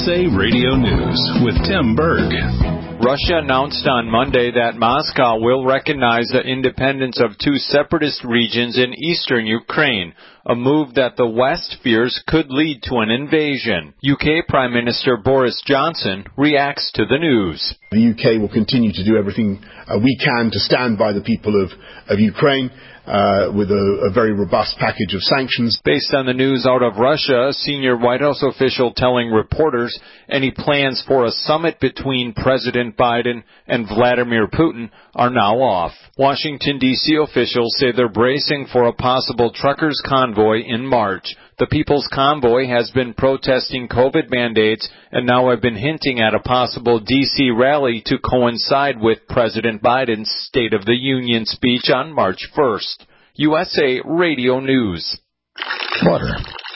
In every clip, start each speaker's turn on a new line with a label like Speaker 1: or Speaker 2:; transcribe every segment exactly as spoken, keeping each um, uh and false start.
Speaker 1: S A Radio News with Tim Berg.
Speaker 2: Russia announced on Monday that Moscow will recognize the independence of two separatist regions in eastern Ukraine, a move that the West fears could lead to an invasion. U K Prime Minister Boris Johnson reacts to the news.
Speaker 3: The U K will continue to do everything uh, we can to stand by the people of, of Ukraine. Uh, with a, a very robust package of sanctions.
Speaker 2: Based on the news out of Russia, a senior White House official telling reporters any plans for a summit between President Biden and Vladimir Putin are now off. Washington, D C officials say they're bracing for a possible truckers' convoy in March. The People's Convoy has been protesting COVID mandates and now have been hinting at a possible D C rally to coincide with President Biden's State of the Union speech on March first. U S A Radio News.
Speaker 4: Water.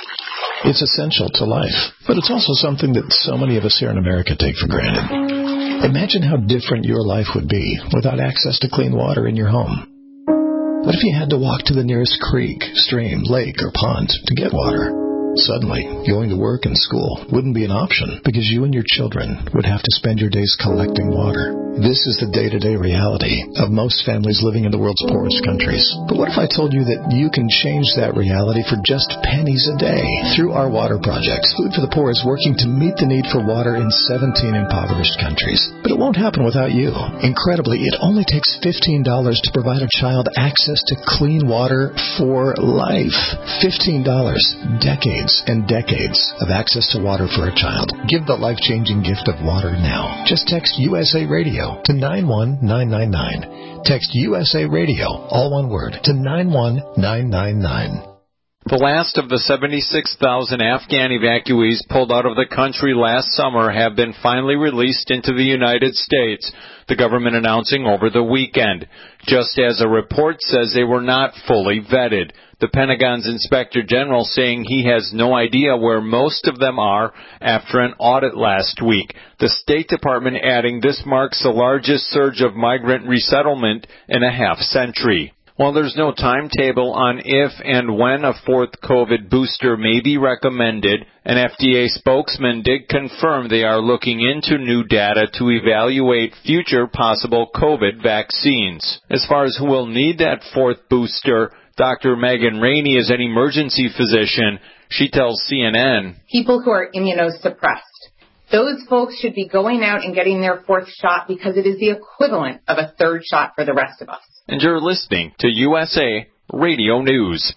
Speaker 4: It's essential to life, but it's also something that so many of us here in America take for granted. Imagine how different your life would be without access to clean water in your home. What if you had to walk to the nearest creek, stream, lake, or pond to get water? Suddenly, going to work and school wouldn't be an option because you and your children would have to spend your days collecting water. This is the day-to-day reality of most families living in the world's poorest countries. But what if I told you that you can change that reality for just pennies a day? Through our water project, Food for the Poor is working to meet the need for water in seventeen impoverished countries. But it won't happen without you. Incredibly, it only takes fifteen dollars to provide a child access to clean water for life. fifteen dollars. Decades and decades of access to water for a child. Give the life-changing gift of water now. Just text U S A Radio to nine one nine nine nine. Text U S A Radio, all one word, to nine one nine nine nine.
Speaker 2: The last of the seventy-six thousand Afghan evacuees pulled out of the country last summer have been finally released into the United States, the government announcing over the weekend. Just as a report says they were not fully vetted. The Pentagon's Inspector General saying he has no idea where most of them are after an audit last week. The State Department adding this marks the largest surge of migrant resettlement in a half century. While there's no timetable on if and when a fourth COVID booster may be recommended, an F D A spokesman did confirm they are looking into new data to evaluate future possible COVID vaccines. As far as who will need that fourth booster, Doctor Megan Rainey is an emergency physician. She tells C N N,
Speaker 5: people who are immunosuppressed. Those folks should be going out and getting their fourth shot because it is the equivalent of a third shot for the rest of us.
Speaker 2: And you're listening to U S A Radio News.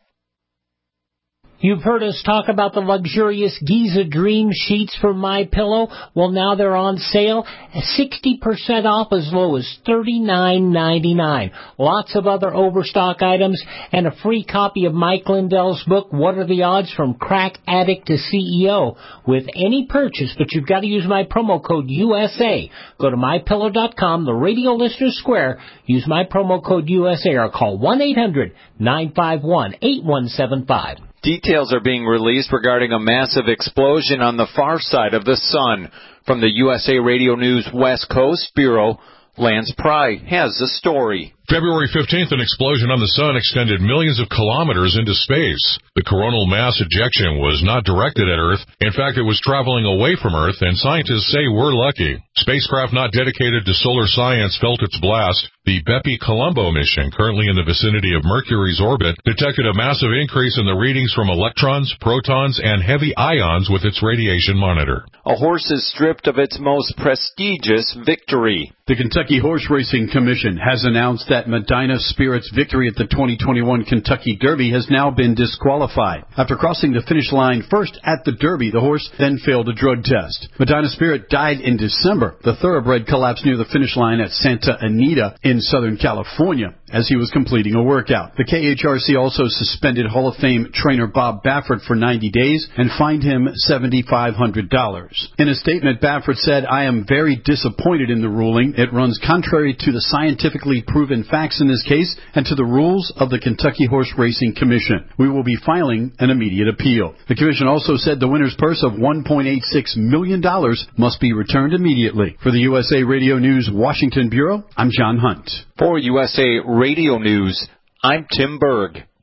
Speaker 6: You've heard us talk about the luxurious Giza Dream sheets from MyPillow. Well, now they're on sale, sixty percent off as low as thirty-nine ninety-nine. Lots of other overstock items and a free copy of Mike Lindell's book, What Are the Odds from Crack Addict to C E O, with any purchase, but you've got to use my promo code U S A. Go to my pillow dot com, the Radio Listener Square, use my promo code U S A or call one eight hundred nine five one eight one seven five.
Speaker 2: Details are being released regarding a massive explosion on the far side of the sun. From the U S A Radio News West Coast Bureau, Lance Pry has the story.
Speaker 7: February fifteenth, an explosion on the sun extended millions of kilometers into space. The coronal mass ejection was not directed at Earth. In fact, it was traveling away from Earth, and scientists say we're lucky. Spacecraft not dedicated to solar science felt its blast. The Bepi-Colombo mission, currently in the vicinity of Mercury's orbit, detected a massive increase in the readings from electrons, protons, and heavy ions with its radiation monitor.
Speaker 2: A horse is stripped of its most prestigious victory.
Speaker 8: The Kentucky Horse Racing Commission has announced that Medina Spirit's victory at the twenty twenty-one Kentucky Derby has now been disqualified. After crossing the finish line first at the Derby, the horse then failed a drug test. Medina Spirit died in December. The thoroughbred collapsed near the finish line at Santa Anita in Southern California as he was completing a workout. The K H R C also suspended Hall of Fame trainer Bob Baffert for ninety days and fined him seven thousand five hundred dollars. In a statement, Baffert said, "I am very disappointed in the ruling. It runs contrary to the scientifically proven facts in this case and to the rules of the Kentucky Horse Racing Commission. We will be filing an immediate appeal." The commission also said the winner's purse of one point eight six million dollars must be returned immediately. For the U S A Radio News Washington Bureau, I'm John Hunt.
Speaker 2: For U S A Radio News, I'm Tim Berg.